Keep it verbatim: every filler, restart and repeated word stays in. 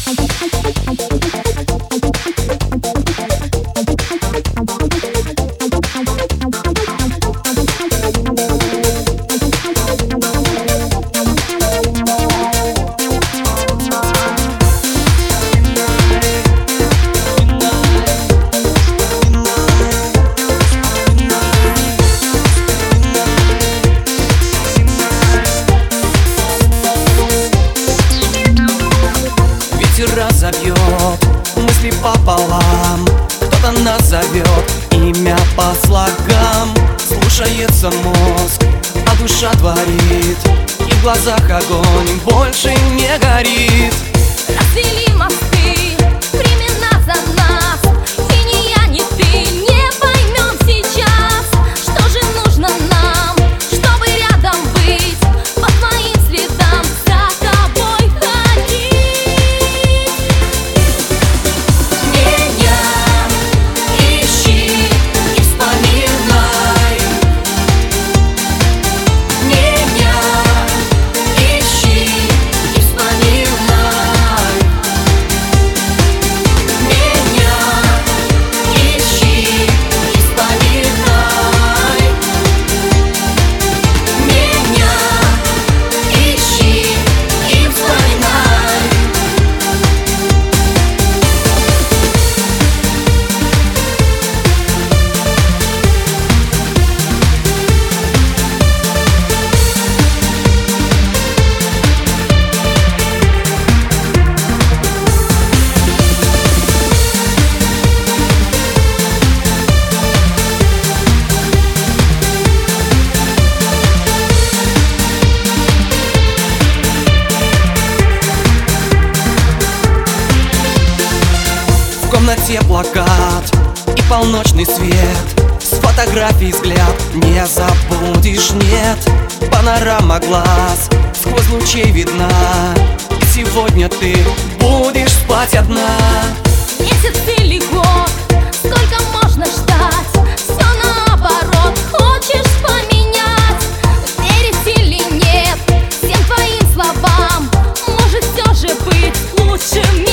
Разобьет мысли пополам, кто-то назовет имя по слогам. Слушается мозг, а душа творит, и в глазах огонь больше не горит. Развели мосты, времена за нас, и ни я, ни ты не поймем сейчас, что же нужно нам, чтобы рядом быть, по твоим следам за тобой ходить. В комнате плакат и полночный свет, с фотографий взгляд не забудешь, нет. Панорама глаз сквозь лучей видна, и сегодня ты будешь спать одна. Месяц или год, сколько можно ждать? Все наоборот, хочешь поменять? Верить или нет всем твоим словам? Может все же быть лучшим?